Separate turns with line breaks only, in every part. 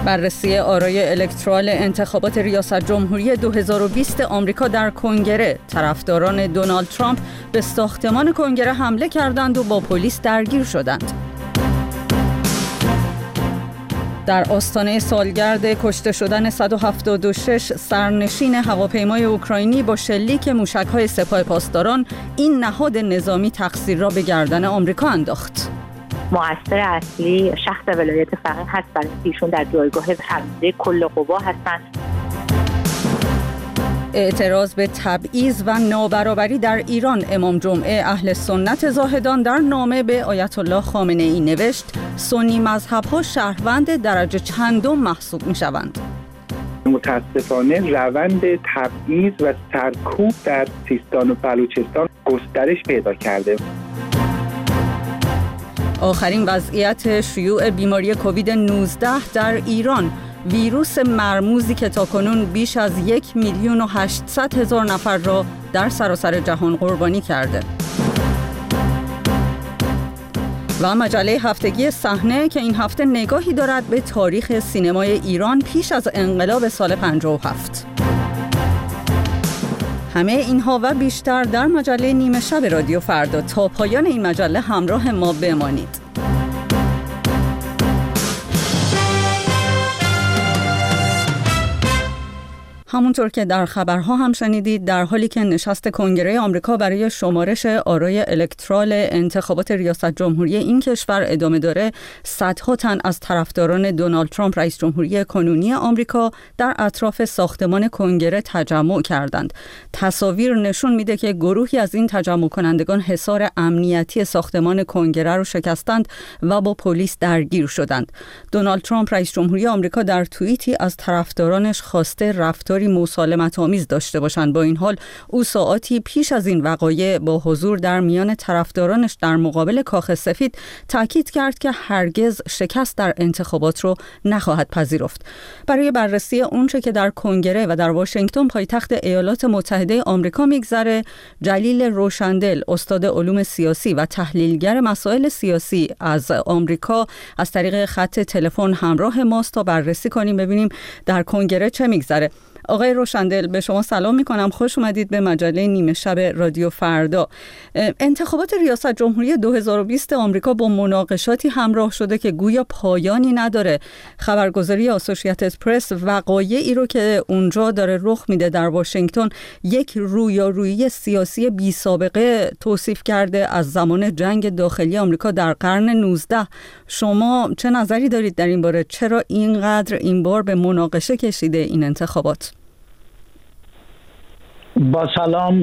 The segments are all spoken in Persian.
بررسی آرای الکترال انتخابات ریاست جمهوری 2020 آمریکا در کنگره. طرفداران دونالد ترامپ به ساختمان کنگره حمله کردند و با پلیس درگیر شدند. در آستانه سالگرد کشته شدن 176 سرنشین هواپیمای اوکراینی با شلیک موشک‌های سپاه پاسداران، این نهاد نظامی تقصیر را به گردن آمریکا انداخت.
مؤثر اصلی شخص ولایت فقیه هست، برای ایشون در جایگاه فرمانده کل قوا هستند.
اعتراض به تبعیض و نابرابری در ایران. امام جمعه اهل سنت زاهدان در نامه به آیت الله خامنه ای نوشت: سنی مذهب‌ها شهروند درجه چندم محسوب می‌شوند.
متاسفانه روند تبعیض و سرکوب در سیستان و بلوچستان گسترش پیدا کرده.
آخرین وضعیت شیوع بیماری کووید 19 در ایران. ویروس مرموزی که تاکنون بیش از 1,800,000 نفر را در سراسر جهان قربانی کرده. و مجله هفتگی صحنه که این هفته نگاهی دارد به تاریخ سینمای ایران پیش از انقلاب سال 57. همه اینها و بیشتر در مجله نیمه شب رادیو فردا. تا پایان این مجله همراه ما بمانید. همونطور که در خبرها هم شنیدید، در حالی که نشست کنگره آمریکا برای شمارش آرای الکترال انتخابات ریاست جمهوری این کشور ادامه داره، صدها تن از طرفداران دونالد ترامپ رئیس جمهوری کنونی آمریکا در اطراف ساختمان کنگره تجمع کردند. تصاویر نشون میده که گروهی از این تجمع کنندگان حصار امنیتی ساختمان کنگره رو شکستند و با پلیس درگیر شدند. دونالد ترامپ رئیس جمهوری آمریکا در توییتی از طرفدارانش خواسته رفتاری مسالمت آمیز داشته باشند. با این حال او ساعاتی پیش از این وقایع با حضور در میان طرفدارانش در مقابل کاخ سفید تاکید کرد که هرگز شکست در انتخابات رو نخواهد پذیرفت. برای بررسی اونچه که در کنگره و در واشنگتن پایتخت ایالات متحده آمریکا میگذره، جلیل روشندل، استاد علوم سیاسی و تحلیلگر مسائل سیاسی از آمریکا، از طریق خط تلفن همراه ماست تا بررسی کنیم ببینیم در کنگره چه میگذره. آقای روشندل، به شما سلام میکنم. خوش اومدید به مجله نیمه شب رادیو فردا. انتخابات ریاست جمهوری 2020 آمریکا با مناقشاتی همراه شده که گویا پایانی نداره. خبرگزاری آسوشییتد پرس وقایعی رو که اونجا داره رخ میده در واشنگتن یک رویارویی سیاسی بی سابقه توصیف کرده از زمان جنگ داخلی آمریکا در قرن 19. شما چه نظری دارید در این باره؟ چرا اینقدر این بار به مناقشه کشیده این انتخابات؟
با سلام.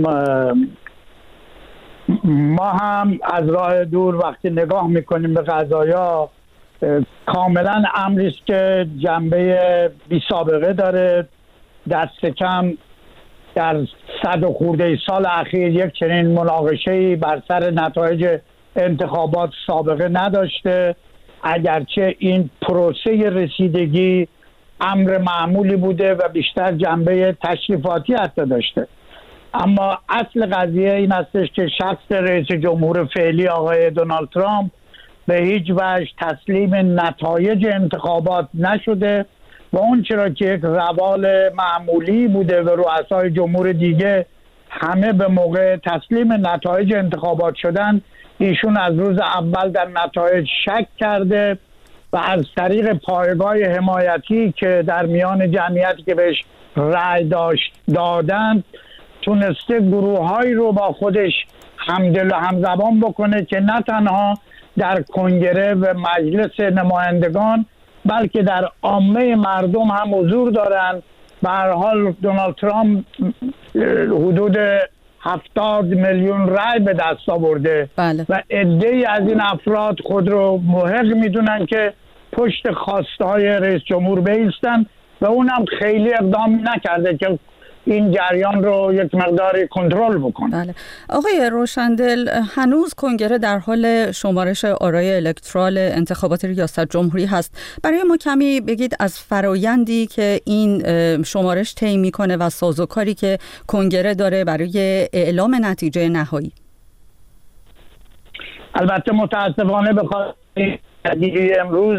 ما هم از راه دور وقتی نگاه میکنیم به قضایا، کاملا امری است که جنبه بی سابقه داره. دست کم در 100 و خورده سال اخیر یک چنین مناقشه‌ای بر سر نتایج انتخابات سابقه نداشته، اگرچه این پروسه رسیدگی امر معمولی بوده و بیشتر جنبه تشریفاتی حتی داشته. اما اصل قضیه این هستش که شخص رئیس جمهور فعلی آقای دونالد ترامپ به هیچ وجه تسلیم نتایج انتخابات نشده و اون چرا که یک روال معمولی بوده و رؤسای جمهور دیگه همه به موقع تسلیم نتایج انتخابات شدن، ایشون از روز اول در نتایج شک کرده و از طریق پایگاه حمایتی که در میان جمعیتی که بهش رأی دادن تونسته گروه‌هایی رو با خودش همدل و همزبان بکنه که نه تنها در کنگره و مجلس نمایندگان بلکه در عامه مردم هم حضور دارن. به هر حال دونالد ترامپ حدود 70 میلیون رأی به دست آورده.
بله. و
عده‌ای از این افراد خود رو محق میدونن که پشت خواسته های رئیس جمهور بایستن و اونم خیلی اقدام نکرده که این جریان رو یک مقداری کنترل بکنه.
بله. آقای روشندل، هنوز کنگره در حال شمارش آرای الکترال انتخابات ریاست جمهوری هست. برای ما کمی بگید از فرایندی که این شمارش طی میکنه و سازوکاری که کنگره داره برای اعلام نتیجه نهایی.
البته متاسفانه به خاطر امروز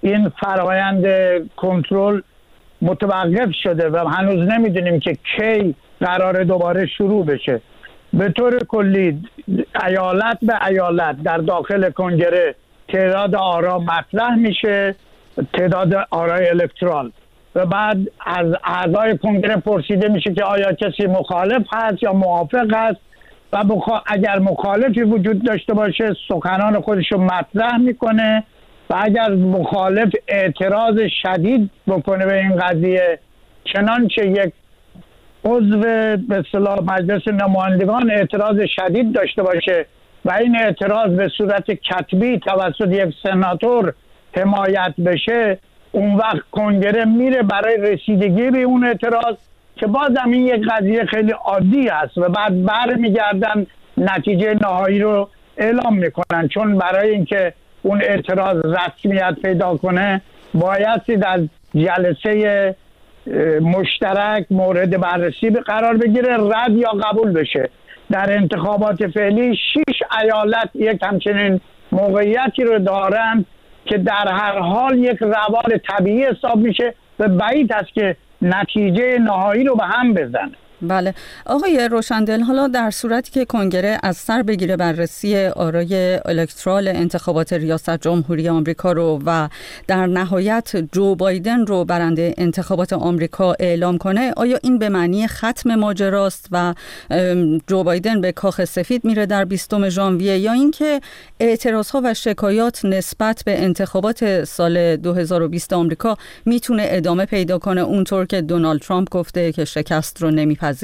این فرآیند کنترل متوقف شده و هنوز نمیدونیم که کی قرار دوباره شروع بشه. به طور کلی ایالت به ایالت در داخل کنگره تعداد آرا مطرح میشه، تعداد آرای الکترال، و بعد از اعضای کنگره پرسیده میشه که آیا کسی مخالف هست یا موافق است و اگر مخالفی وجود داشته باشه سخنان خودش رو مطرح میکنه و اگر مخالف اعتراض شدید بکنه به این قضیه، چنانچه یک عضو به اصطلاح مجلس نمایندگان اعتراض شدید داشته باشه و این اعتراض به صورت کتبی توسط یک سناتور حمایت بشه، اون وقت کنگره میره برای رسیدگی به اون اعتراض که بازم این یک قضیه خیلی عادی است و بعد برمیگردن نتیجه نهایی رو اعلام میکنن، چون برای اینکه اون اعتراض رسمیت پیدا کنه بایستی در جلسه مشترک مورد بررسی قرار بگیره، رد یا قبول بشه. در انتخابات فعلی 6 ایالت یک همچنین موقعیتی رو دارن که در هر حال یک روال طبیعی حساب میشه و بعید است که نتیجه نهایی رو به هم بزنه.
بله آقای روشندل، حالا در صورتی که کنگره از سر بگیره بررسی آرای الکترال انتخابات ریاست جمهوری آمریکا رو و در نهایت جو بایدن رو برنده انتخابات آمریکا اعلام کنه، آیا این به معنی ختم ماجراست و جو بایدن به کاخ سفید میره در 20 ژانویه، یا اینکه اعتراضها و شکایات نسبت به انتخابات سال 2020 آمریکا میتونه ادامه پیدا کنه اونطور که دونالد ترامپ گفته که شکست رو نمیپذیره؟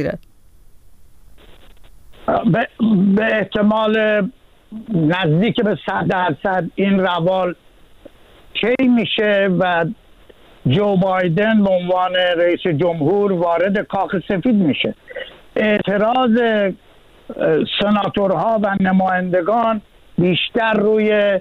به احتمال نزدیک به 100% این روال کی میشه و جو بایدن به عنوان رئیس جمهور وارد کاخ سفید میشه. اعتراض سناتورها و نمایندگان بیشتر روی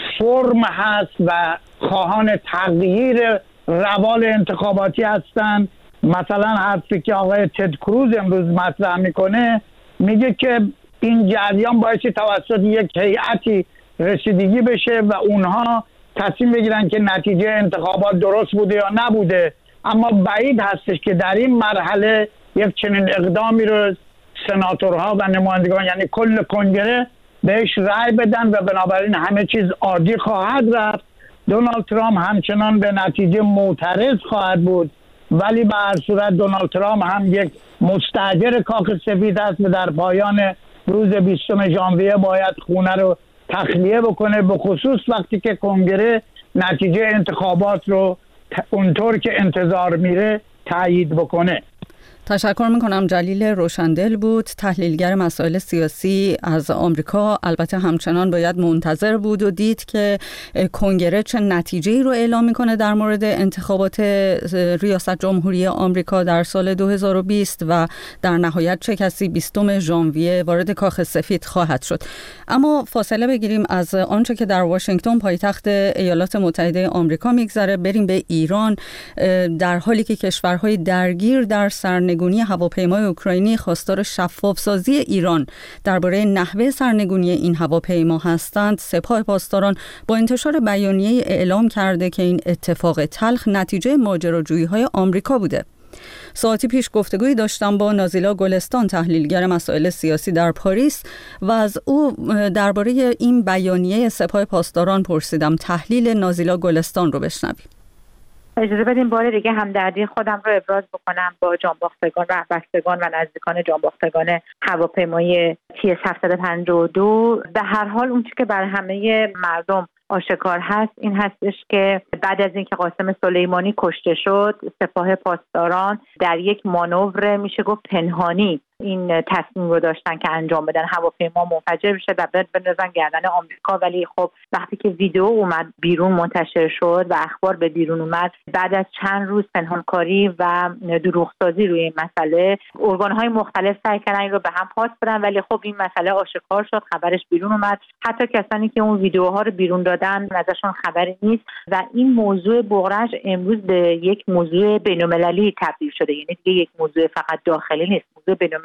فرم هست و خواهان تغییر روال انتخاباتی هستند. مثلا حرفی که آقای تد کروز امروز مطرح میکنه میگه که این جریان باعث توسط یک هیئتی رسیدگی بشه و اونها تصمیم بگیرن که نتیجه انتخابات درست بوده یا نبوده، اما بعید هستش که در این مرحله یک چنین اقدامی رو سناتورها و نمایندگان یعنی کل کنگره بهش رأی بدن و بنابراین همه چیز عادی خواهد رفت. دونالد ترامپ همچنان به نتیجه معترض خواهد بود، ولی به هر صورت دونالد ترامپ هم یک مستاجر کاخ سفید است و در پایان روز 20 ژانویه باید خونه رو تخلیه بکنه، به خصوص وقتی که کنگره نتیجه انتخابات رو اونطور که انتظار میره تایید بکنه.
تشکر میکنم. جلیل روشندل بود، تحلیلگر مسائل سیاسی از آمریکا. البته همچنان باید منتظر بود و دید که کنگره چه نتیجه‌ای رو اعلام میکنه در مورد انتخابات ریاست جمهوری آمریکا در سال 2020 و در نهایت چه کسی 20 ژانویه وارد کاخ سفید خواهد شد. اما فاصله بگیریم از آنچه که در واشنگتن پایتخت ایالات متحده آمریکا میگذره، بریم به ایران. در حالی که کشورهای درگیر در سرنگونی هواپیمای اوکراینی خواستار شفافسازی ایران درباره نحوه سرنگونی این هواپیما هستند، سپاه پاسداران با انتشار بیانیه اعلام کرده که این اتفاق تلخ نتیجه ماجراجویی‌های آمریکا بوده. ساعتی پیش گفتگویی داشتم با نازیلا گلستان، تحلیلگر مسائل سیاسی در پاریس، و از او درباره این بیانیه سپاه پاسداران پرسیدم. تحلیل نازیلا گلستان رو بشنویم.
اجازه بدیم بار دیگه همدردی خودم رو ابراز بکنم با جانباختگان و بستگان و نزدیکان جانباختگان هواپیمای TS-752. به هر حال اون چیزی که بر همه مردم آشکار هست این هستش که بعد از اینکه قاسم سلیمانی کشته شد، سپاه پاسداران در یک مانور میشه گفت پنهانی این تصمیم رو داشتن که انجام بدن هواپیما منفجر بشه و بندازن گردن آمریکا. ولی خب وقتی که ویدیو اومد بیرون منتشر شد و اخبار به بیرون اومد، بعد از چند روز پنهانکاری و دروغسازی روی این مسئله، ارگان‌های مختلف سعی کردن این رو به هم پاس بدن، ولی خب این مسئله آشکار شد، خبرش بیرون اومد. حتی کسانی که اون ویدیوها رو بیرون دادن ازشون خبری نیست و این موضوع بغرش امروز به یک موضوع بین‌المللی تبدیل شده. یعنی دیگه یک موضوع فقط داخلی نیست، موضوع بین‌المللی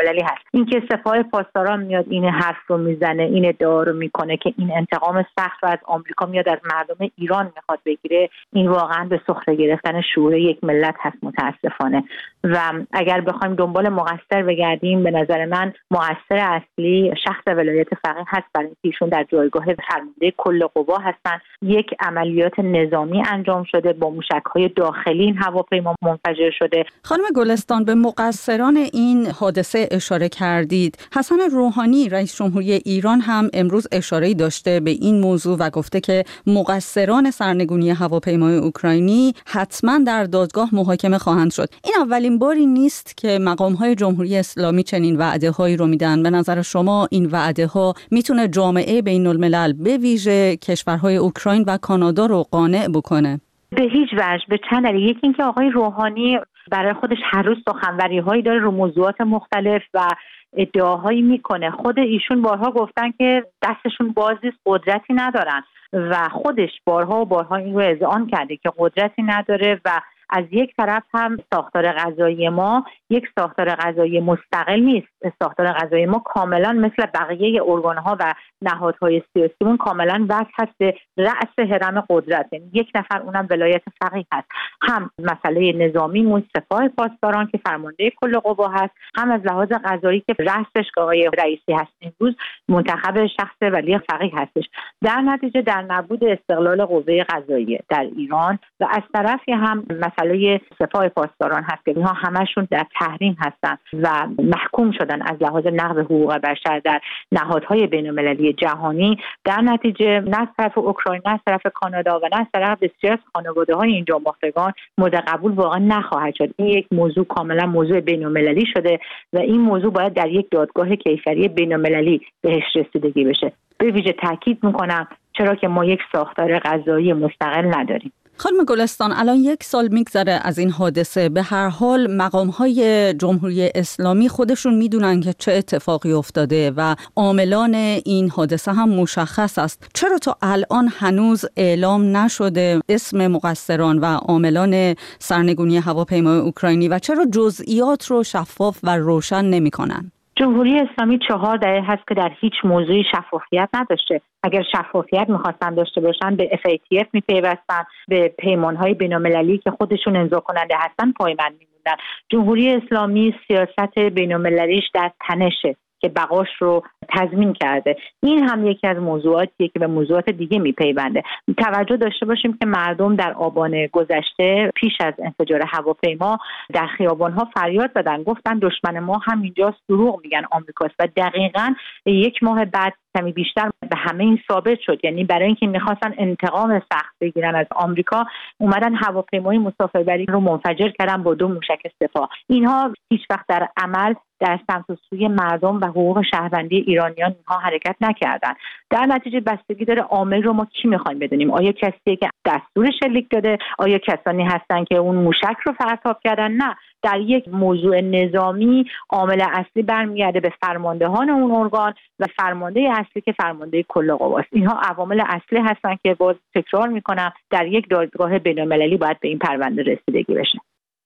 بین‌المللی هست. اینکه سپاه پاسداران میاد این حرف رو میزنه، این ادعا رو میکنه که این انتقام سخت رو از آمریکا میاد از مردم ایران میخواد بگیره، این واقعا به سخره گرفتن شعور یک ملت هست متاسفانه. و اگر بخوایم دنبال مقصر بگردیم، به نظر من مقصر اصلی شخص ولایت فقیه هست، برای اینکه ایشون در جایگاه فرمانده کل قوا هستن. یک عملیات نظامی انجام شده، با موشک‌های داخلی این هواپیما منفجر شده.
خانم گلستان، به مقصران این حادثه اشاره کردید. حسن روحانی رئیس جمهوری ایران هم امروز اشاره‌ای داشته به این موضوع و گفته که مقصران سرنگونی هواپیمای اوکراینی حتما در دادگاه محاکمه خواهند شد. این اولین باری نیست که مقام‌های جمهوری اسلامی چنین وعده‌هایی رو میدن. به نظر شما این وعده‌ها میتونه جامعه بین‌الملل به ویژه کشورهای اوکراین و کانادا رو قانع بکنه؟
به هیچ وجه. به چند دلیل. یکی اینکه آقای روحانی برای خودش هر روز سخنوری‌هایی داره رو موضوعات مختلف و ادعاهایی میکنه. خود ایشون بارها گفتن که دستشون باز نیست، قدرتی ندارن و خودش بارها و بارها این رو اذعان کرده که قدرتی نداره. و از یک طرف هم ساختار قضایی ما یک ساختار قضایی مستقل نیست. ساختار قضایی ما کاملا مثل بقیه ارگان‌ها و نهادهای سیاسیمون کاملا وصل هست به رأس هرم قدرت. یعنی یک نفر، اونم ولایت فقیه هست. هم مسئله نظامی سپاه پاسداران که فرمانده کل قوا هست، هم از لحاظ قضایی که رأسش آقای رئیسی هست، امروز منتخب شخص ولی فقیه هستش. در نتیجه در نبود استقلال قوه قضاییه در ایران و از طرفی هم مسئله سپاه پاسداران هست که اینها همشون در تحریم هستن و محکوم شدن از لحاظ نقض حقوق بشر در نهادهای بین‌المللی جهانی. در نتیجه نه از طرف اوکراین، نه از طرف کانادا و نه از طرف بسیار از خانواده‌های این جانباختگان مورد قبول واقعا نخواهد شد. این یک موضوع کاملا موضوع بین‌المللی شده و این موضوع باید در یک دادگاه کیفری بین‌المللی بهش رسیدگی بشه. به ویژه تاکید می‌کنم چرا که ما یک ساختار قضایی مستقل نداریم.
خانم گلستان، الان 1 سال میگذره از این حادثه. به هر حال مقام‌های جمهوری اسلامی خودشون میدونن که چه اتفاقی افتاده و عاملان این حادثه هم مشخص است. چرا تا الان هنوز اعلام نشده اسم مقصران و عاملان سرنگونی هواپیمای اوکراینی و چرا جزئیات رو شفاف و روشن نمی‌کنن؟
جمهوری اسلامی 4 دهه هست که در هیچ موضوعی شفافیت نداشته. اگر شفافیت می‌خواستن داشته باشن به FATF می‌پیوستن، به پیمان‌های بین‌المللی که خودشون امضا کننده هستن پایبند می‌موندن. جمهوری اسلامی سیاست بین‌المللیش در تنشه که بقاش رو تضمین کرده. این هم یکی از موضوعاتیه که به موضوعات دیگه میپیونده. توجه داشته باشیم که مردم در آبان گذشته پیش از انفجار هواپیما در خیابان‌ها فریاد زدن، گفتن دشمن ما همینجاست، دروغ میگن آمریکاست و دقیقاً 1 ماه بعد کمی بیشتر به همه این ثابت شد. یعنی برای اینکه می‌خواستن انتقام سخت بگیرن از آمریکا، اومدن هواپیمای مسافربری رو منفجر کردن با 2 موشک سپاه. اینها هیچ وقت در عمل در سمت و سوی مردم و حقوق شهروندی ایرانیان اینها حرکت نکردن. در نتیجه بستگی داره عامل رو ما کی می‌خوایم بدونیم. آیا کسیه که دستور شلیک داده؟ آیا کسانی هستن که اون موشک رو پرتاب کردن؟ نه. در یک موضوع نظامی عامل اصلی برمیگرده به فرماندهان اون ارگان و فرمانده اصلی که فرمانده کل قواست. اینها عوامل اصلی هستن که باز تکرار میکنم در یک دادگاه بین‌المللی باید به این پرونده رسیدگی بشه.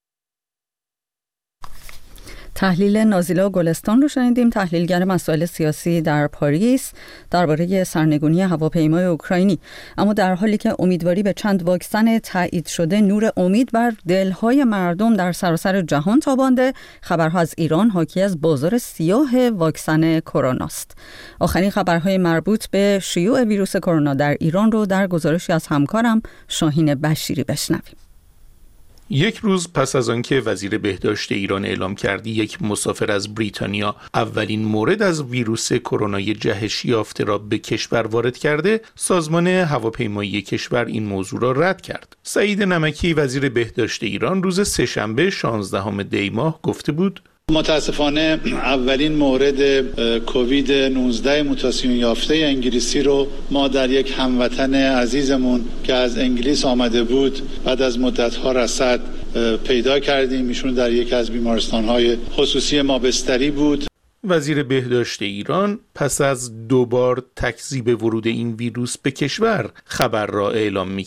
تحلیل نازیلا گلستان رو شنیدیم، تحلیلگر مسائل سیاسی در پاریس درباره سرنگونی هواپیمای اوکراینی. اما در حالی که امیدواری به چند واکسن تایید شده نور امید بر دلهای مردم در سراسر جهان تابانده، خبرها از ایران حاکی از بازار سیاه واکسن کرونا است. آخرین خبرهای مربوط به شیوع ویروس کرونا در ایران رو در گزارشی از همکارم شاهین بشیری بشنویم.
1 روز پس از آنکه وزیر بهداشت ایران اعلام کرد یک مسافر از بریتانیا اولین مورد از ویروس کرونای جهش یافته را به کشور وارد کرده، سازمان هواپیمایی کشور این موضوع را رد کرد. سعید نمکی وزیر بهداشت ایران روز سه‌شنبه 16 دی ماه گفته بود:
متاسفانه اولین مورد کووید 19 موتاسیون یافته انگلیسی رو ما در یک هموطن عزیزمون که از انگلیس آمده بود بعد از مدت‌ها رصد پیدا کردیم. ایشون در یک از بیمارستان‌های خصوصی مابستری بود.
وزیر بهداشت ایران پس از 2 بار تکذیب ورود این ویروس به کشور خبر را اعلام می‌کرد.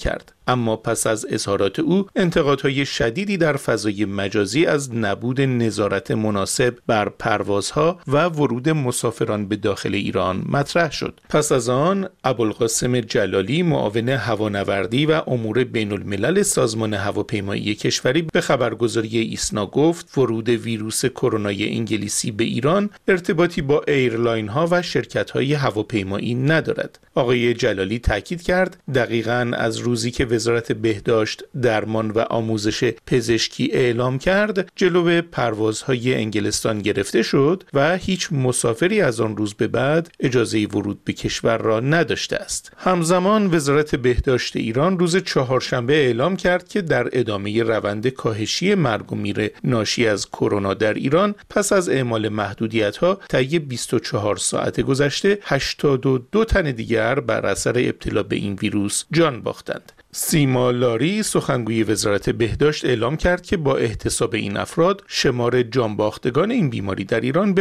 اما پس از اظهارات او انتقادهای شدیدی در فضای مجازی از نبود نظارت مناسب بر پروازها و ورود مسافران به داخل ایران مطرح شد. پس از آن ابوالقاسم جلالی معاون هوانوردی و امور بین الملل سازمان هواپیمایی کشوری به خبرگزاری ایسنا گفت ورود ویروس کرونای انگلیسی به ایران ارتباطی با ایرلاین ها و شرکت های هواپیمایی ندارد. آقای جلالی تاکید کرد دقیقاً از روزی که وزارت بهداشت درمان و آموزش پزشکی اعلام کرد جلو پروازهای انگلستان گرفته شد و هیچ مسافری از آن روز به بعد اجازه ورود به کشور را نداشته است. همزمان وزارت بهداشت ایران روز چهارشنبه اعلام کرد که در ادامه روند کاهشی مرگ و میر ناشی از کرونا در ایران پس از اعمال محدودیت‌ها طی 24 ساعت گذشته 82 تن دیگر بر اثر ابتلا به این ویروس جان باختند. سیما لاری سخنگوی وزارت بهداشت اعلام کرد که با احتساب این افراد شمار جانباختگان این بیماری در ایران به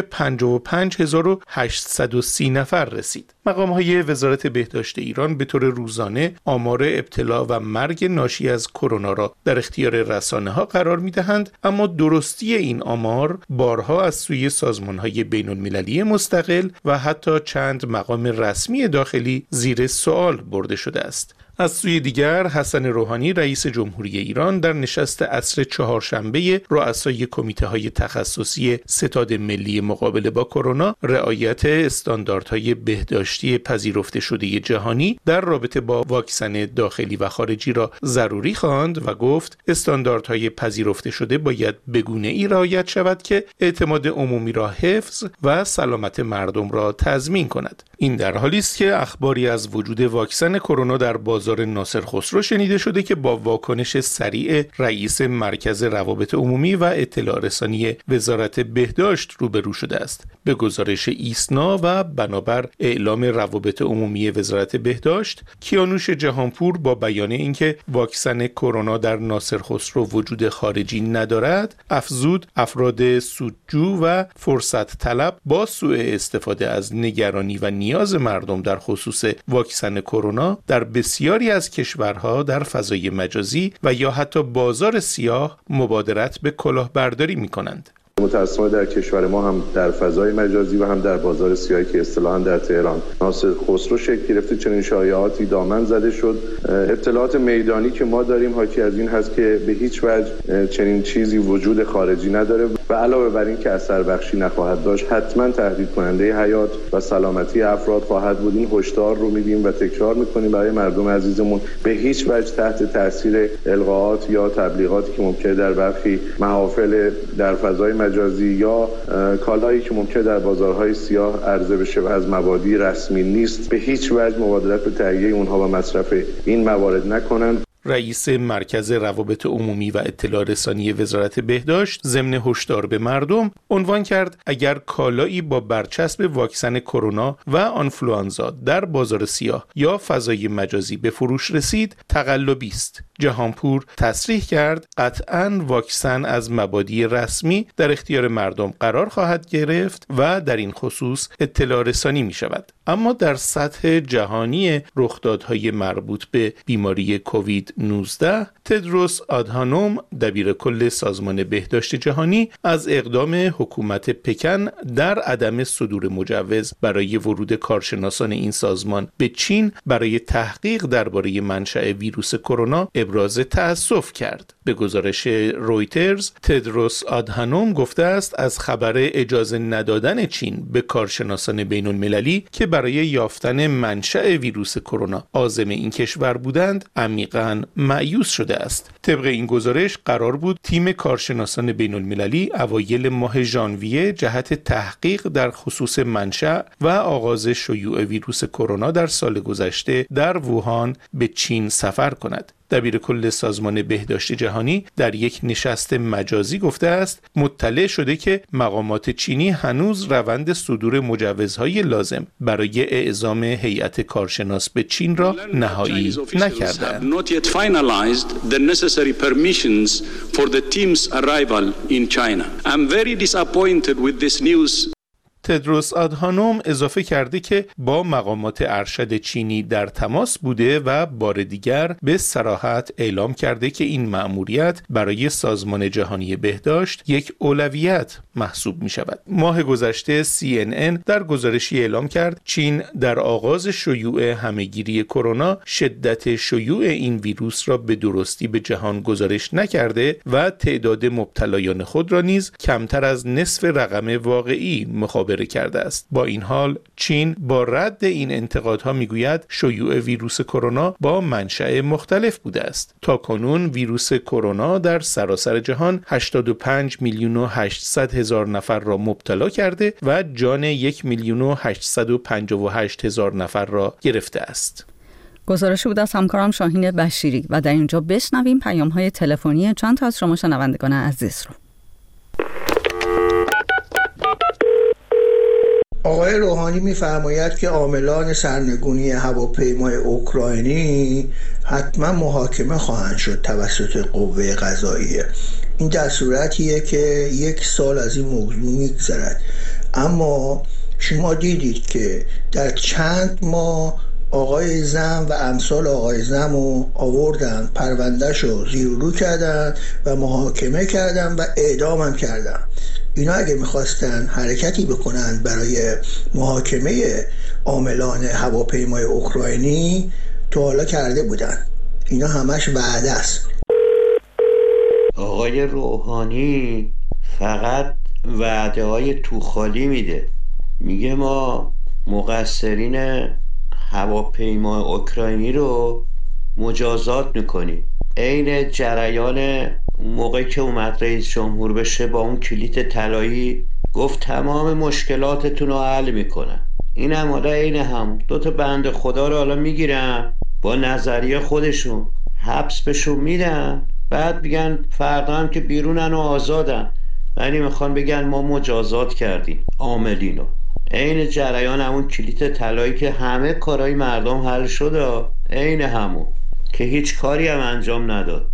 55830 نفر رسید. مقام‌های وزارت بهداشت ایران به طور روزانه آمار ابتلا و مرگ ناشی از کرونا را در اختیار رسانه‌ها قرار می‌دهند، اما درستی این آمار بارها از سوی سازمان‌های بین‌المللی مستقل و حتی چند مقام رسمی داخلی زیر سوال برده شده است. از سوی دیگر حسن روحانی رئیس جمهوری ایران در نشست عصر چهارشنبه رؤسای کمیته‌های تخصصی ستاد ملی مقابله با کرونا رعایت استانداردهای بهداشتی پذیرفته شده جهانی در رابطه با واکسن داخلی و خارجی را ضروری خواند و گفت استانداردهای پذیرفته شده باید به گونه‌ای رعایت شود که اعتماد عمومی را حفظ و سلامت مردم را تضمین کند. این در حالی است که اخباری از وجود واکسن کرونا در بازار ناصر خسرو شنیده شده که با واکنش سریع رئیس مرکز روابط عمومی و اطلاع رسانی وزارت بهداشت روبرو شده است. به گزارش ایسنا و بنابر اعلام روابط عمومی وزارت بهداشت، کیانوش جهانپور با بیان اینکه واکسن کرونا در ناصر خسرو وجود خارجی ندارد، افزود افراد سودجو و فرصت طلب با سوء استفاده از نگرانی و نیاز مردم در خصوص واکسن کرونا در بسیاری از کشورها در فضای مجازی و یا حتی بازار سیاه مبادرت به کلاهبرداری می‌کنند.
متأسفانه در کشور ما هم در فضای مجازی و هم در بازار سیاهی که اصطلاحاً در تهران ناصر خسرو شکل گرفته چنین شایعاتی دامن زده شد. اطلاعات میدانی که ما داریم حاکی از این هست که به هیچ وجه چنین چیزی وجود خارجی نداره و علاوه بر این که اثر بخشی نخواهد داشت، حتما تهدید کننده حیات و سلامتی افراد خواهد بود. این هشدار رو میدیم و تکرار میکنیم برای مردم عزیزمون به هیچ وجه تحت تاثیر القاءات یا تبلیغاتی که ممکنه در برخی محافل در فضای مجازی یا کالایی که ممکنه در بازارهای سیاه عرضه بشه و از مبادی رسمی نیست، به هیچ وجه مبادرت به تهیه اونها و مصرف این موارد نکنند.
رئیس مرکز روابط عمومی و اطلاع رسانی وزارت بهداشت ضمن هشدار به مردم عنوان کرد اگر کالایی با برچسب واکسن کرونا و آنفلوانزا در بازار سیاه یا فضای مجازی به فروش رسید تقلبی است. جهانپور تصریح کرد قطعاً واکسن از مبادی رسمی در اختیار مردم قرار خواهد گرفت و در این خصوص اطلاع رسانی می شود. اما در سطح جهانی رخدادهای مربوط به بیماری کووید 19 تدروس آدهانوم دبیرکل سازمان بهداشت جهانی از اقدام حکومت پکن در عدم صدور مجوز برای ورود کارشناسان این سازمان به چین برای تحقیق درباره منشأ ویروس کرونا ابراز تأسف کرد. به گزارش رویترز تدروس آدهانوم گفته است از خبر اجازه ندادن چین به کارشناسان بین المللی که برای یافتن منشأ ویروس کرونا عازم این کشور بودند عمیقاً مایوس شده است. طبق این گزارش قرار بود تیم کارشناسان بین المللی اوایل ماه ژانویه جهت تحقیق در خصوص منشأ و آغاز شیوع ویروس کرونا در سال گذشته در ووهان به چین سفر کند. دبیرکل سازمان بهداشت جهانی در یک نشست مجازی گفته است مطلع شده که مقامات چینی هنوز روند صدور مجوزهای لازم برای اعزام هیئت کارشناس به چین را نهایی نکردند. تدروس آدهانوم اضافه کرده که با مقامات ارشد چینی در تماس بوده و بار دیگر به صراحت اعلام کرده که این مأموریت برای سازمان جهانی بهداشت یک اولویت محسوب می شود. ماه گذشته CNN در گزارشی اعلام کرد چین در آغاز شیوع همهگیری کرونا شدت شیوع این ویروس را به درستی به جهان گزارش نکرده و تعداد مبتلایان خود را نیز کمتر از نصف رقم واقعی مخابره کرده است. با این حال چین با رد این انتقادها میگوید شیوع ویروس کرونا با منشأ مختلف بوده است. تاکنون ویروس کرونا در سراسر جهان 85,800,000 نفر را مبتلا کرده و جان 1,858,000 نفر را گرفته است.
گزارشی بود از همکارم شاهین بشیری و در اینجا بشنویم پیام‌های تلفنی چند تا از شما شنوندگان عزیز رو.
آقای روحانی می‌فرماید که عاملان سرنگونی هواپیمای اوکراینی حتما محاکمه خواهند شد توسط قوه قضاییه. این در صورتیه که 1 سال از این موضوع می‌گذرد، اما شما دیدید که در چند ماه آقای زم و امثال آقای زم رو آوردن، پروندهش رو زیر و رو کردن و محاکمه کردن و اعدامم کردن. اینا اگه میخواستن حرکتی بکنن برای محاکمه عاملان هواپیمای اوکراینی تا حالا کرده بودن. اینا همش وعده است.
آقای روحانی فقط وعده های توخالی میده. میگه ما مقصرین هواپیمای اوکراینی رو مجازات میکنیم. عین جریان موقعی که اومد رئیس جمهور بشه با اون کلیت طلایی گفت تمام مشکلاتتون رو حل میکنن. این هم حالا عین هم 2 تا بنده خدا رو حالا میگیرن با نظریه خودشون حبس بهشون میدن، بعد میگن فردا هم که بیرونن و آزادن، یعنی میخوان بگن ما مجازات کردیم عاملینو. عین جریان همون کلیت طلایی که همه کارهای مردم حل شده، عین همون که هیچ کاری هم انجام نداد.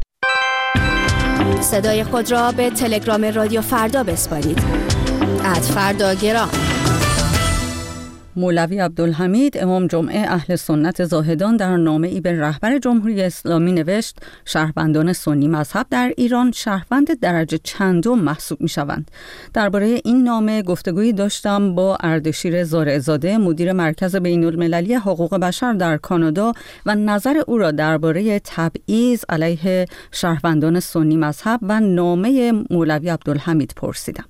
صدای خود را به تلگرام رادیو فردا بسپارید. @فرداگرام.
مولوی عبدالحمید امام جمعه اهل سنت زاهدان در نامه‌ای به رهبر جمهوری اسلامی نوشت شهروندان سنی مذهب در ایران شهروند درجه چندم محسوب می‌شوند. درباره این نامه گفتگویی داشتم با اردشیر زارعزاده مدیر مرکز بین‌المللی حقوق بشر در کانادا و نظر او را درباره تبعیض علیه شهروندان سنی مذهب و نامه مولوی عبدالحمید پرسیدم.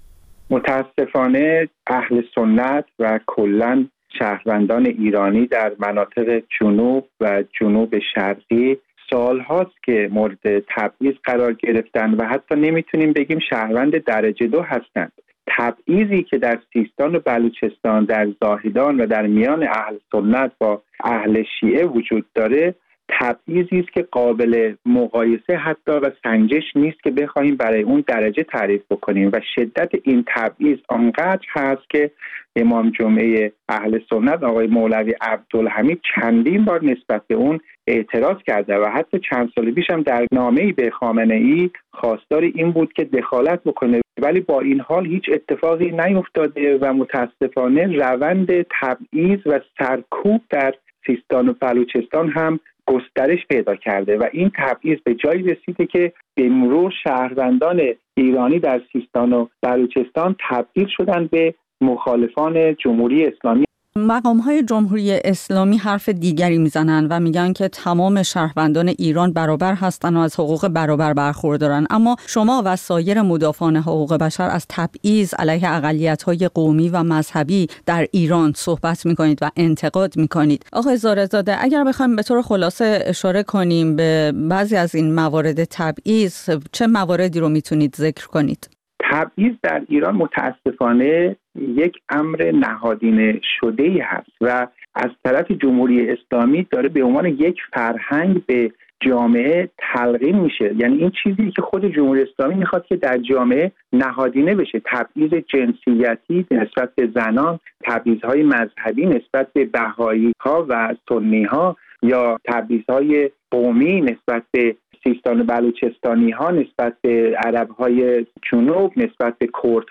متاسفانه اهل سنت و کلاً شهروندان ایرانی در مناطق جنوب و جنوب شرقی سالهاست که مورد تبعیض قرار گرفتن و حتی نمیتونیم بگیم شهروند درجه 2 هستند. تبعیضی که در سیستان و بلوچستان در زاهدان و در میان اهل سنت با اهل شیعه وجود داره تبعیضی است که قابل مقایسه حتی و سنجش نیست که بخوایم برای اون درجه تعریف بکنیم و شدت این تبعیض آنقدر هست که امام جمعه اهل سنت آقای مولوی عبدالحمید چندین بار نسبت به اون اعتراض کرده و حتی چند سال پیش هم در نامه‌ای به خامنه‌ای خواستار این بود که دخالت بکنه، ولی با این حال هیچ اتفاقی نیفتاده و متاسفانه روند تبعیض و سرکوب در سیستان و بلوچستان هم گسترش پیدا کرده و این تبعیض به جایی رسیده که به مرور شهروندان ایرانی در سیستان و بلوچستان تبدیل شدن به مخالفان جمهوری اسلامی.
مقام‌های جمهوری اسلامی حرف دیگری میزنن و میگن که تمام شهروندان ایران برابر هستن و از حقوق برابر برخوردارن، اما شما و سایر مدافعان حقوق بشر از تبعیض علیه اقلیت‌های قومی و مذهبی در ایران صحبت میکنید و انتقاد میکنید. آقای زارعزاده، اگر بخوایم به طور خلاصه اشاره کنیم به بعضی از این موارد تبعیض، چه مواردی رو میتونید ذکر کنید؟
تبعیض در ایران متاسفانه یک امر نهادینه شده‌ای هست و از طرف جمهوری اسلامی داره به عنوان یک فرهنگ به جامعه تلقین میشه. یعنی این چیزی که خود جمهوری اسلامی میخواد که در جامعه نهادینه بشه، تبعیض جنسیتی نسبت به زنان، تبعیض‌های مذهبی نسبت به بهائی‌ها و سنی‌ها، یا تبعیض‌های قومی نسبت به سیستان و بلوچستانی ها، نسبت به عرب های جنوب، نسبت به کرد ها.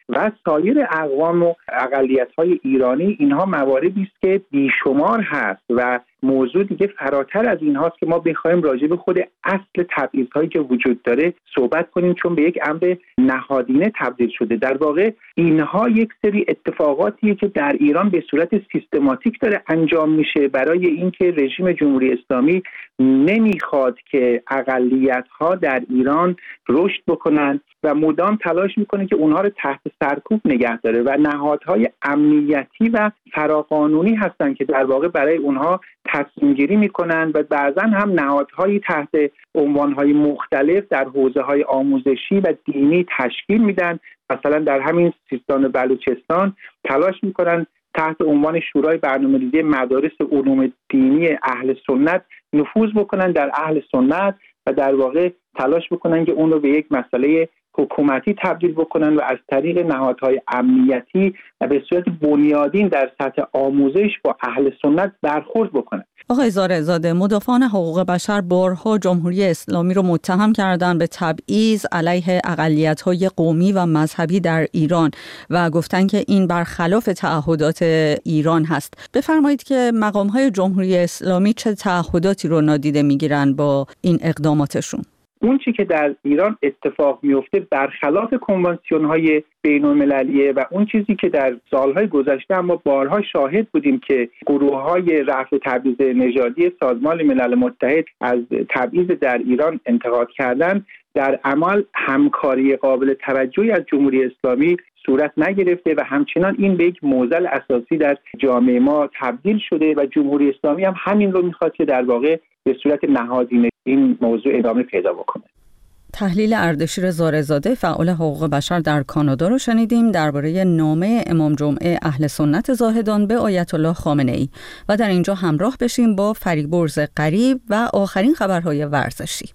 و سایر اقوام و اقلیت‌های ایرانی، اینها مواردی است که بیشمار هست و موضوع دیگه فراتر از این هاست که ما بخوایم راجع به خود اصل تبعیض‌هایی که وجود داره صحبت کنیم، چون به یک امر نهادینه تبدیل شده. در واقع اینها یک سری اتفاقاتیه که در ایران به صورت سیستماتیک داره انجام میشه برای اینکه رژیم جمهوری اسلامی نمیخواد که اقلیت‌ها در ایران رشد بکنن و مدام تلاش میکنه که اونها رو تحت سرکوب نگه داره و نهادهای امنیتی و فراقانونی هستن که در واقع برای اونها تصمیم گیری میکنن و بعضا هم نهادهایی تحت عنوانهای مختلف در حوزه‌های آموزشی و دینی تشکیل میدن. مثلا در همین سیستان و بلوچستان تلاش میکنن تحت عنوان شورای برنامه‌ریزی مدارس علوم دینی اهل سنت نفوذ بکنن در اهل سنت و در واقع تلاش بکنن که اون رو به یک مسئله حکومتی تبدیل بکنن و از طریق نهادهای امنیتی و به صورت بنیادین در سطح آموزش با اهل سنت برخورد بکنن.
آقای زارعزاده، مدافعان حقوق بشر بارها جمهوری اسلامی رو متهم کردن به تبعیض علیه اقلیت‌های قومی و مذهبی در ایران و گفتن که این برخلاف تعهدات ایران هست. بفرمایید که مقام‌های جمهوری اسلامی چه تعهداتی رو نادیده می‌گیرن با این اقداماتشون؟
اون چی که در ایران اتفاق میفته برخلاف کنوانسیون‌های بین‌المللیه و اون چیزی که در سالهای گذشته ما بارها شاهد بودیم که گروه‌های رفع تبعیض نژادی سازمان ملل متحد از تبعیض در ایران انتقاد کردند، در عمل همکاری قابل توجهی از جمهوری اسلامی صورت نگرفته و همچنان این به یک معضل اساسی در جامعه ما تبدیل شده و جمهوری اسلامی هم همین رو میخواد که در واقع به صورت نهادینه این موضوع ادامه پیدا بکنه.
تحلیل اردشیر زارعزاده فعال حقوق بشر در کانادا رو شنیدیم درباره نامه امام جمعه اهل سنت زاهدان به آیت الله خامنه‌ای و در اینجا همراه بشیم با فریبرز غریب و آخرین خبرهای ورزشی.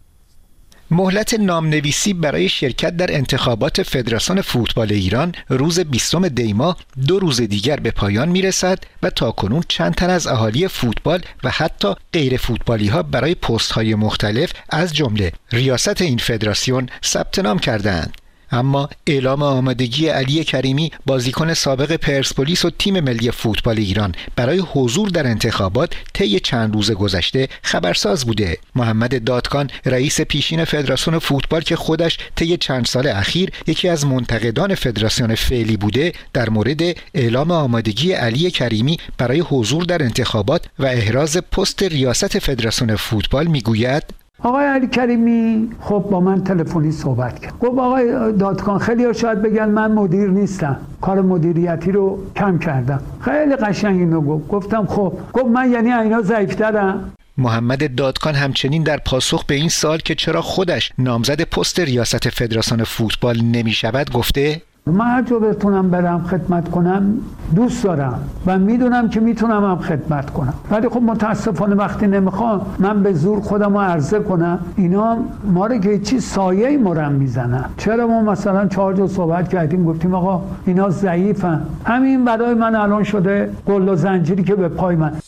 مهلت نامنویسی برای شرکت در انتخابات فدراسیون فوتبال ایران روز 20 دی ماه 2 روز دیگر به پایان میرسد و تاکنون چند تن از اهالی فوتبال و حتی غیر فوتبالی ها برای پست های مختلف از جمله ریاست این فدراسیون ثبت نام کردند. اما اعلام آمادگی علی کریمی بازیکن سابق پرسپولیس و تیم ملی فوتبال ایران برای حضور در انتخابات طی چند روز گذشته خبرساز بوده. محمد دادکان رئیس پیشین فدراسیون فوتبال که خودش طی چند سال اخیر یکی از منتقدان فدراسیون فعلی بوده، در مورد اعلام آمادگی علی کریمی برای حضور در انتخابات و احراز پست ریاست فدراسیون فوتبال میگوید:
آقای علی کریمی خب با من تلفنی صحبت کرد. گفت آقای دادکان خیلی‌ها شاید بگن من مدیر نیستم، کار مدیریتی رو کم کردم. خیلی قشنگ اینو گفت. گفتم خب. گفت من یعنی اینا ضعیف‌ترم؟
محمد دادکان همچنین در پاسخ به این سوال که چرا خودش نامزد پست ریاست فدراسیون فوتبال نمی‌شود گفته:
من هر جا بتونم برم خدمت کنم دوست دارم و میدونم که میتونم هم خدمت کنم، ولی خب متاسفانه وقتی نمیخوام من به زور خودم رو عرضه کنم اینا ما رو که چی سایه‌ای مرم میزنن. چرا ما مثلا 4 جا صحبت کردیم گفتیم آقا اینا ضعیفن، همین برای من الان شده گل و زنجیری که به پای من.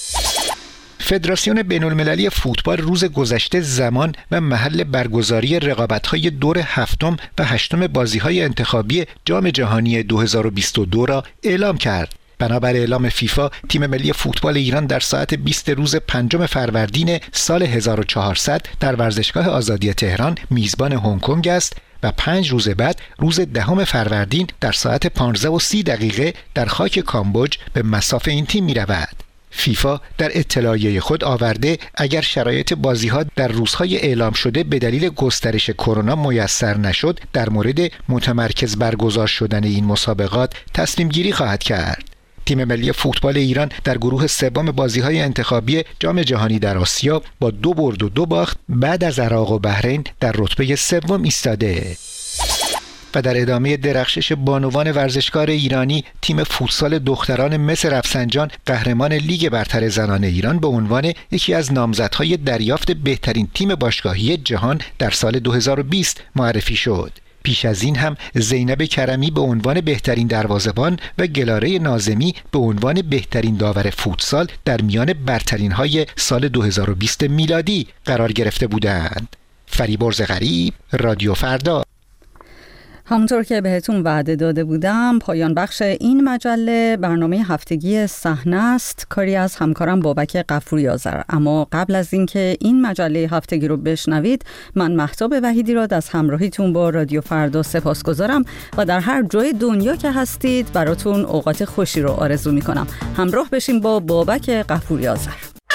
فدراسیون بین‌المللی فوتبال روز گذشته زمان و محل برگزاری رقابت‌های دور 7 و 8 بازی‌های انتخابی جام جهانی 2022 را اعلام کرد. بنابر اعلام فیفا، تیم ملی فوتبال ایران در ساعت 20 روز 5 فروردین سال 1400 در ورزشگاه آزادی تهران میزبان هنگ کنگ است و 5 روز بعد روز 10 فروردین در ساعت 15:30 در خاک کامبوج به مصاف این تیم می‌رود. فیفا در اطلاعیه خود آورده اگر شرایط بازی‌ها در روزهای اعلام شده به دلیل گسترش کرونا میسر نشد، در مورد متمرکز برگزار شدن این مسابقات تصمیم گیری خواهد کرد. تیم ملی فوتبال ایران در گروه سوم بازی‌های انتخابی جام جهانی در آسیا با 2 برد و 2 باخت بعد از عراق و بحرین در رتبه 3 ایستاده. و در ادامه درخشش بانوان ورزشکار ایرانی، تیم فوتسال دختران مس رفسنجان قهرمان لیگ برتر زنان ایران به عنوان یکی از نامزدهای دریافت بهترین تیم باشگاهی جهان در سال 2020 معرفی شد. پیش از این هم زینب کرمی به عنوان بهترین دروازه‌بان و گلاره ناظمی به عنوان بهترین داور فوتسال در میان برترین‌های سال 2020 میلادی قرار گرفته بودند. فریبرز غریب، رادیو فردا.
همونطور که بهتون وعده داده بودم، پایان بخش این مجله برنامه هفتگی صحنه است، کاری از همکارم بابک غفوری آذر. اما قبل از اینکه این مجله هفتگی رو بشنوید، من مهتاب وحیدی را از همراهیتون با رادیو فردا سپاسگزارم و در هر جای دنیا که هستید براتون اوقات خوشی رو آرزو میکنم. همراه بشیم با بابک غفوری آذر.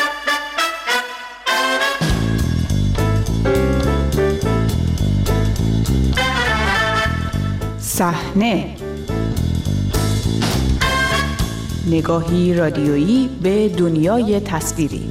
صحنه، نگاهی رادیویی به دنیای تصویری.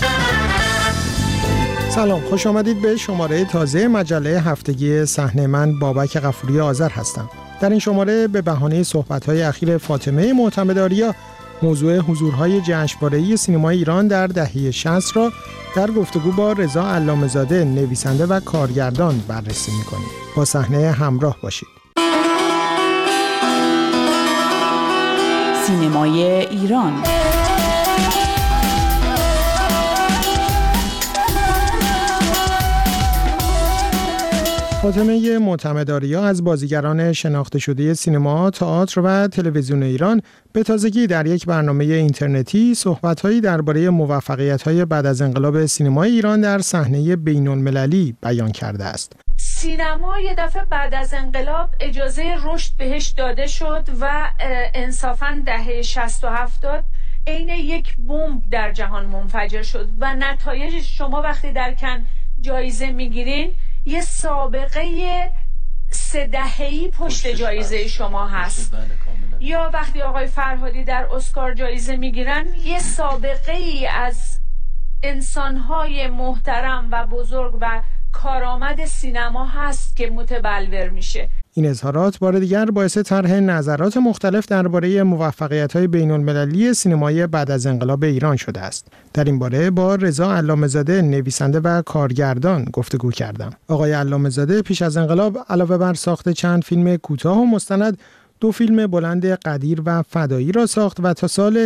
سلام، خوش آمدید به شماره تازه مجله هفتگی صحنه. من بابک غفوری آذر هستم. در این شماره به بهانه صحبت‌های اخیر فاطمه معتمدآریا موضوع حضورهای جشنواره‌ای سینمای ایران در دهه 60 را در گفتگو با رضا علامه‌زاده نویسنده و کارگردان بررسی می‌کنیم. با صحنه همراه باشید.
سینمای ایران.
فاطمه معتمدآریا از بازیگران شناخته شده سینما، تئاتر و تلویزیون ایران به تازگی در یک برنامه اینترنتی صحبت‌هایی درباره موفقیت‌های بعد از انقلاب سینمای ایران در صحنه بین‌المللی بیان کرده است.
سینما یه دفعه بعد از انقلاب اجازه رشد بهش داده شد و انصافاً دهه 60 و 70 عین یک بمب در جهان منفجر شد و نتایجش شما وقتی در کن جایزه میگیرین یه سابقه 3 دهه‌ای پشت جایزه شما هست. یا وقتی آقای فرهادی در اسکار جایزه میگیرن یه سابقه ای از انسان‌های محترم و بزرگ و کارآمد سینما هست که متبلور میشه.
این اظهارات بار دیگر باعث طرح نظرات مختلف درباره موفقیت‌های بین‌المللی سینمای بعد از انقلاب ایران شده است. در این باره با رضا علامه‌زاده نویسنده و کارگردان گفتگو کردم. آقای علامه‌زاده پیش از انقلاب علاوه بر ساخت چند فیلم کوتاه و مستند، 2 فیلم بلند قدیر و فدایی را ساخت و تا سال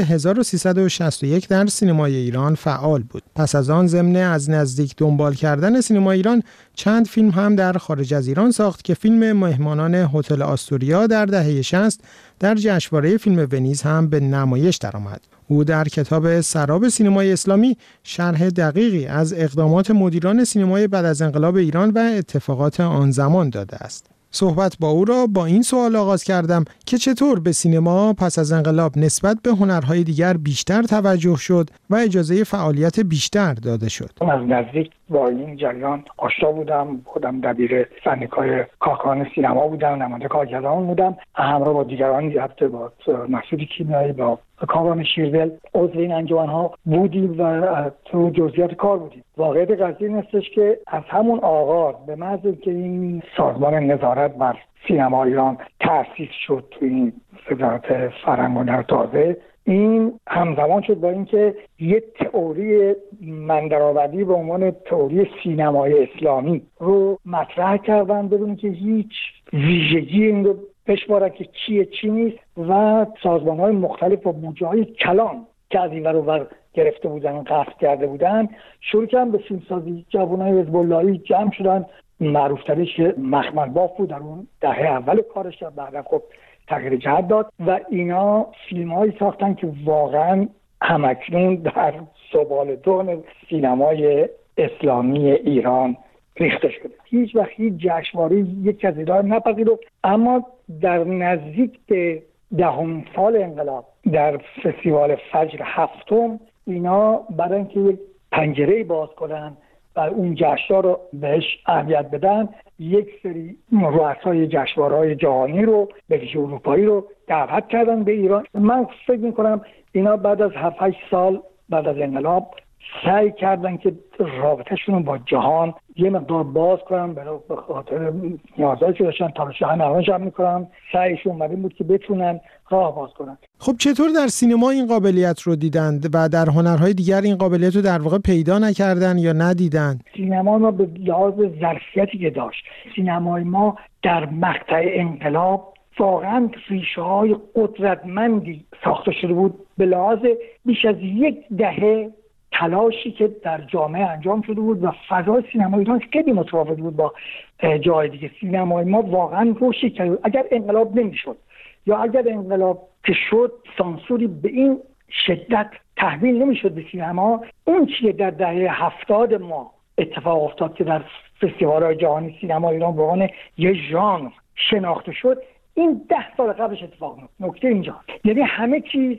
1361 در سینمای ایران فعال بود. پس از آن ضمن از نزدیک دنبال کردن سینمای ایران چند فیلم هم در خارج از ایران ساخت که فیلم مهمانان هتل آستوریا در دهه 60 در جشنواره فیلم ونیز هم به نمایش درآمد. او در کتاب سراب سینمای اسلامی شرح دقیقی از اقدامات مدیران سینمای بعد از انقلاب ایران و اتفاقات آن زمان داده است. صحبت با او را با این سوال آغاز کردم که چطور به سینما پس از انقلاب نسبت به هنرهای دیگر بیشتر توجه شد و اجازه فعالیت بیشتر داده شد.
از نزدیک با این جریان آشنا بودم. خودم دبیر سندیکای کارکنان سینما بودم، نماینده کارگردان بودم، همراه با دیگران البته با مسعود کیمیایی، با کامران شیرزل عضو این انجمن‌ها بودیم و تو جزئیات کار بودیم. واقعیت قضیه این هستش که از همون آغاز به محض که این سازمان نظارت بر سینما ایران تأسیس شد تو این وزارت فرهنگ و هنر تازه، این همزمان شد با اینکه یه تئوری مندرآوردی به عنوان تئوری سینمای اسلامی رو مطرح کردن بدون که هیچ ویژگی این رو بشمارن که چیه چی نیست و سازمان‌های مختلف و بودجه‌های کلان که از این ور و ور گرفته بودن و قصد کرده بودن شروع کردن به فیلمسازی. جوانای حزب اللهی جمع شدن، معروف‌ترش مخمل باف بود در اون دهه اول کارش، بعدا خب تغییر جهت داد و اینا فیلم‌هایی ساختن که واقعا همکنون در سبالدون سینمای اسلامی ایران ریخته شده. هیچ وقت هیچ جشنواره‌ای یک از اینا نپذیرفت، اما در نزدیک به 10 سال انقلاب در فستیوال فجر 7 اینا برای اینکه یک پنجره‌ای باز کنن و اون جشنواره رو بهش اهمیت بدن، یک سری رؤسای جشنواره‌های جهانی رو به ویژه اروپایی رو دعوت کردن به ایران. من فکر می‌کنم اینا بعد از 7-8 سال بعد از انقلاب سعی کردن که رابطه‌شون رو با جهان یه مقدار باز کنن، به خاطر نیازهایی که داشتن تلاش‌های نمایش هم می‌کنن. سعیشون اومده بود که بتونن راه باز کنن.
خب چطور در سینما این قابلیت رو دیدند و در هنرهای دیگر این قابلیت رو در واقع پیدا نکردن یا ندیدن؟
سینما ما به لحاظ ظرفیتی که داشت، سینمای ما در مقطع انقلاب واقعا ریشه‌های قدرتمندی ساخته شده بود، به لحاظ بیش از 10 دهه تلاشی که در جامعه انجام شده بود و فضای سینمای ایران خیلی متفاوت بود با جای دیگه. سینمای ما واقعا رشد کرد. اگر انقلاب نمیشد یا اگر انقلاب که شد سانسوری به این شدت تحمیل نمیشد به سینما، اون چیه در دهه 70 ما اتفاق افتاد که در فستیوال‌های جهانی سینما ایران به عنوان یه ژانر شناخته شد، این 10 سال قبلش اتفاق افتاد. نکته اینجا یعنی همه چیز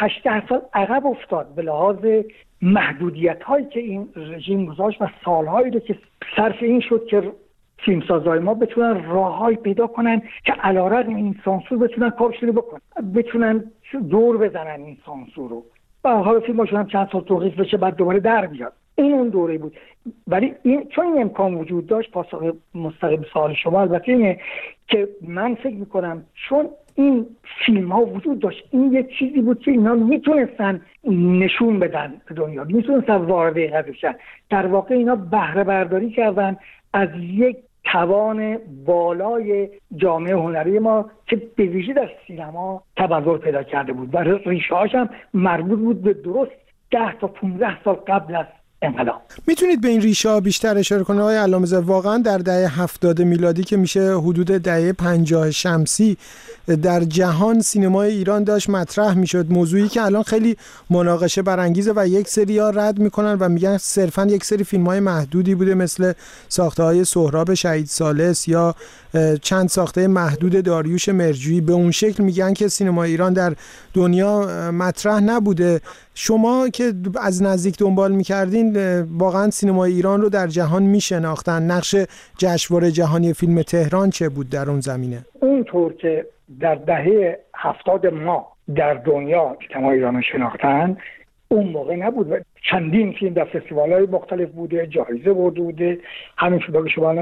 8 سال عقب افتاد به لحاظ محدودیت‌هایی که این رژیم گذاشت و سال‌هایی رو که صرف این شد که فیلمسازهای ما بتونن راه‌هایی پیدا کنن که علیرغم این سانسور بتونن کارشون رو بکنن، بتونن دور بزنن این سانسور رو. به هر حال فیلماشون هم چند سال توقیف بشه بعد دوباره در بیاد. این اون دوره بود. ولی این چون این امکان وجود داشت، پاسخ مستقیم به سوال شما البته اینه که من فکر می‌کنم چون این فیلم ها وجود داشت، این یه چیزی بود که اینا میتونستن نشون بدن به دنیا، میتونستن وارد این قضیه بشن. در واقع اینا بهره برداری کردن از یک توان بالای جامعه هنری ما که به ویژه در سینما تبلور پیدا کرده بود و ریشه هاش هم مربوط بود به درست 10 تا 15 سال قبل از انقلاب.
میتونید به این ریشه ها بیشتر اشاره کنید آقای علامه‌زاده؟ واقعا در دهه 70 میلادی که میشه حدود دهه 50 شمسی در جهان سینمای ایران داشت مطرح میشد، موضوعی که الان خیلی مناقشه برانگیزه و یک سری‌ها رد میکنن و میگن صرفا یک سری فیلم‌های محدودی بوده مثل ساخته‌های سهراب شهید ثالث یا چند ساخته محدود داریوش مرجویی. به اون شکل میگن که سینمای ایران در دنیا مطرح نبوده. شما که از نزدیک دنبال میکردین واقعا سینمای ایران رو در جهان میشناختن، نقش جشنواره جهانی فیلم تهران چه بود در اون زمینه؟
اونطور که در دهه 70 ما در دنیا سینمای ایران رو شناختن اون موقع نبود و چندین فیلم در فستیوال‌های مختلف بوده، جایزه برده بوده. همین شده شما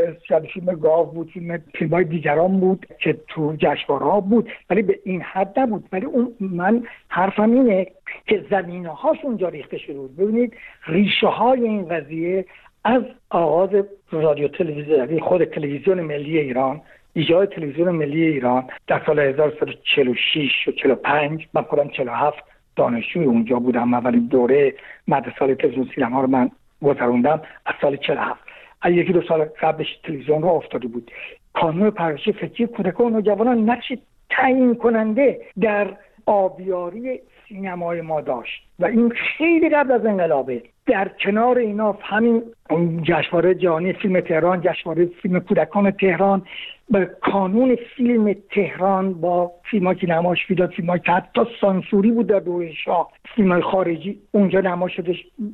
فیلم گاو بود، فیلم‌های دیگران بود که تو جشنواره‌ها بود، ولی به این حد نبود. ولی اون من حرفم اینه که زمینه‌هاش اونجا ریخته شده بود. ببینید ریشه های این قضیه از آغاز رادیو تلویزیون، خود تلویزیون ملی ایران، ایجاد تلویزیون ملی ایران در سال 1346 و 45 من خودم 47 دانشجوی اونجا بودم. اولین دوره مدرسه تلویزیون سینما رو من گذروندم از سال 47. از یکی دو سال قبلش تلویزیون رو افتاده بود. کانون پرورش فکری کودکان و نوجوانان نقش تعیین کننده در آبیاری سینمای ما داشت و این خیلی قبل از انقلابه. در کنار اینا همین جشنواره جهانی فیلم تهران، جشنواره فیلم کودکان تهران، به کانون فیلم تهران با فیلم‌های که نمایش میداد، فیلم‌های که حتی سانسوری بود در دوره شاه، فیلم‌های خارجی اونجا نمایش شده.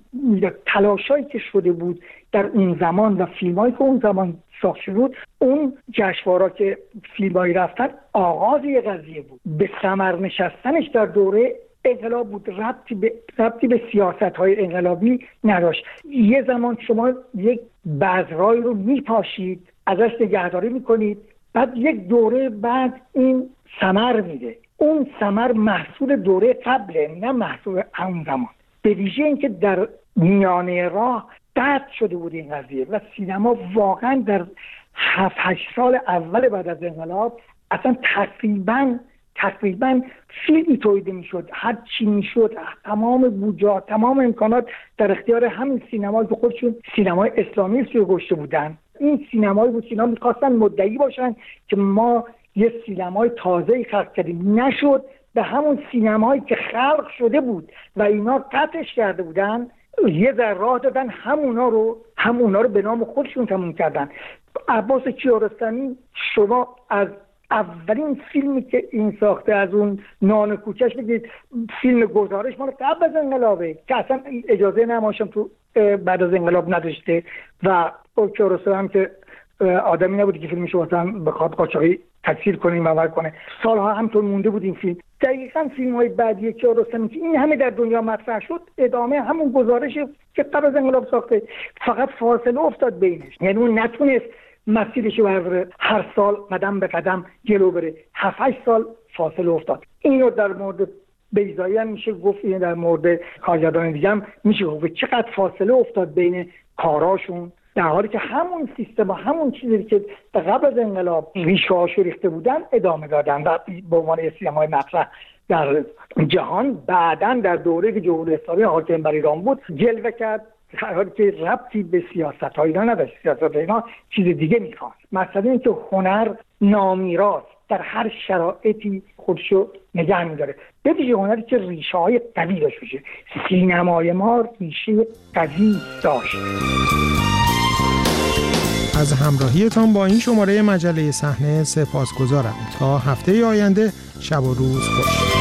تلاشایی که شده بود در اون زمان و فیلم‌هایی که اون زمان ساخته شده بود، اون جشنواره‌ها که فیلم‌هایی رفتن آغاز یه قضیه بود. به ثمر نشستنش در دوره انقلاب بود، ربطی به سیاست‌های انقلابی نداشت. یه زمان شما یک بذرایی رو میپاشید، ازش نگهداری میکنید، بعد یک دوره بعد این ثمر میده. اون ثمر محصول دوره قبله، نه محصول اون زمان. به ویژه اینکه در میانه راه قطع شده بود این قضیه و سینما واقعا در 7-8 سال اول بعد از انقلاب اصلا تقریبا فیلمی تولید میشد، هر چی میشد، تمام بودجه، تمام امکانات در اختیار همین سینمایی که خودشون سینمای اسلامی رو گشته بودن. این سینمایی بود که اینا میخواستن مدعی باشن که ما یه سینمای تازه‌ای خلق کردیم. نشد، به همون سینمایی که خلق شده بود و اینا قطعش کرده بودن یه ذره راه دادن، همونا رو به نام خودشون تموم کردن. عباس کیارستمی شما از اولین فیلمی که این ساخته از اون نان کوچش بگید، فیلم گزارش مال قبل از انقلابه که اصلا اجازه نمایشم تو بعد از انقلاب نداشته و کیارستمی هم که آدمی نبود که فیلمشو مثلا بخواد قاچاقی تکثیر کنه مور کنه. سالها همطور مونده بود این فیلم. دقیقاً فیلم‌های بعدی کیارستمی که این همه در دنیا مطرح شد ادامه همون گزارش که قبل از انقلاب ساخته، فقط فاصله افتاد بینش. یعنی اون نتونست مسیرش رو برداره، هر سال قدم به قدم جلو بره. 7-8 سال فاصله افتاد. اینو در مورد بیضایی هم میشه گفت، در مورد کارگردان دیگه هم میشه گفت چقدر فاصله افتاد بین کاراشون، در حالی که همون سیستم و همون چیزی که قبل از انقلاب ریشه هاشو ریخته بودن ادامه دادن و به عنوان سینمای مطرح در جهان بعداً در دوره که جمهوری اسلامی حاکم بر ایران بود جلوه کرد، در حالی که ربطی به سیاست‌های ایران نداشت. سیاست ایران چیز دیگه می‌خواست. مثلا اینکه هنر نامیراست، در هر شرایطی خودشو نگه می‌داره. به ویژه هنری که ریشه‌های قوی داشت باشه. سینمای ما ریشه قوی داشت.
از همراهیتان با این شماره مجله صحنه سپاسگزارم. تا هفته آینده شب و روز خوش.